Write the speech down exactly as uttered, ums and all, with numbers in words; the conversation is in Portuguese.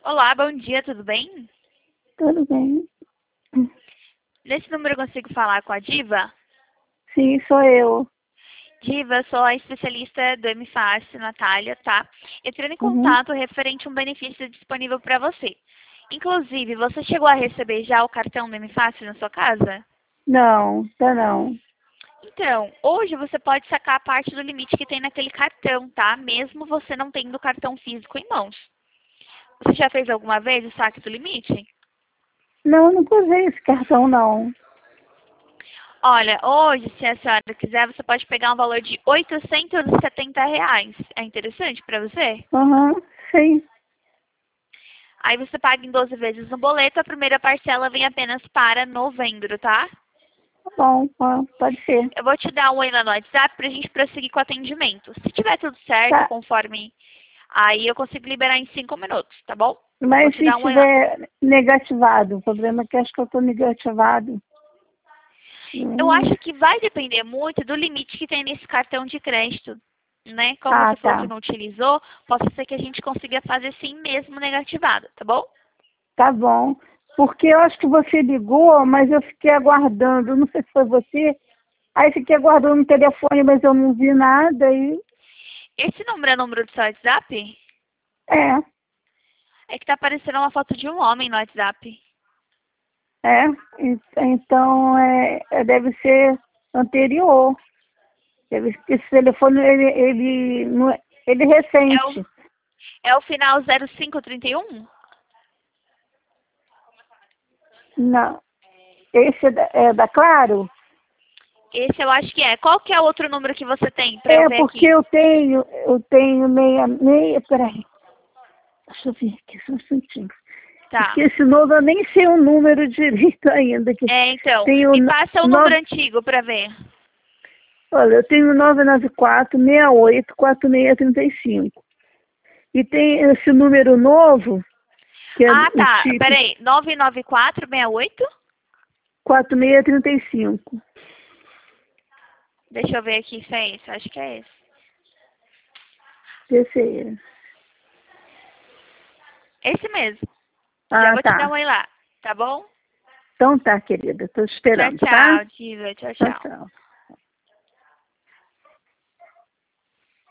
Olá, bom dia, tudo bem? Tudo bem? Nesse número eu consigo falar com a Diva? Sim, sou eu. Diva, eu sou a especialista do M Fácil, Natália, tá? Entrando em Uhum. contato referente a um benefício disponível para você. Inclusive, você chegou a receber já o cartão do M Fácil na sua casa? Não, tá não. Então, hoje você pode sacar a parte do limite que tem naquele cartão, tá? Mesmo você não tendo o cartão físico em mãos. Você já fez alguma vez o saque do limite? Não, nunca usei esse cartão, não. Olha, hoje, se a senhora quiser, você pode pegar um valor de oitocentos e setenta reais. É interessante para você? Aham, sim. Aí você paga em doze vezes no boleto, a primeira parcela vem apenas para novembro, tá? Tá bom, ah, pode ser. Eu vou te dar um oi lá no WhatsApp pra gente prosseguir com o atendimento. Se tiver tudo certo, Tá, conforme, aí eu consigo liberar em cinco minutos, tá bom? Vou mas te se dar um oi lá. estiver negativado, o problema é que acho que eu tô negativado. Eu Hum. acho que vai depender muito do limite que tem nesse cartão de crédito, né? Como Ah, você falou que tá. não utilizou, pode ser que a gente consiga fazer sim mesmo negativado, tá bom? Tá bom. Porque eu acho que você ligou, mas eu fiquei aguardando. Não sei se foi você. Aí fiquei aguardando no telefone, mas eu não vi nada. E Esse número é o número do seu WhatsApp? é, É que tá aparecendo uma foto de um homem no WhatsApp. é. En- Então, é, é, deve ser anterior. Ele- Esse telefone, ele, ele, não é- ele é É o, recente. é o final zero cinco trinta e um? Não. Esse é da, é da Claro? Esse eu acho que é. Qual que é o outro número que você tem pra eu É ver porque aqui? eu tenho, eu tenho meia, meia, peraí. Deixa eu ver aqui, só um instantinho. Tá. Porque esse novo eu nem sei o número direito ainda. Que É, então, tenho me no- passa o número nove, antigo pra ver. olha, eu tenho nove nove quatro, seis oito, quatro seis três cinco. E tem esse número novo, que é Ah, o tá. chip, Peraí. nove nove quatro seis oito? quatro seis três cinco. Deixa eu ver aqui se é esse. Acho que é esse. Esse aí. Esse mesmo. Já Ah, vou te dar um tá. oi lá. Tá bom? Então tá, querida. Estou Tchau, esperando, tá? tchau, Diva. Tchau, Tchau, tchau. tchau.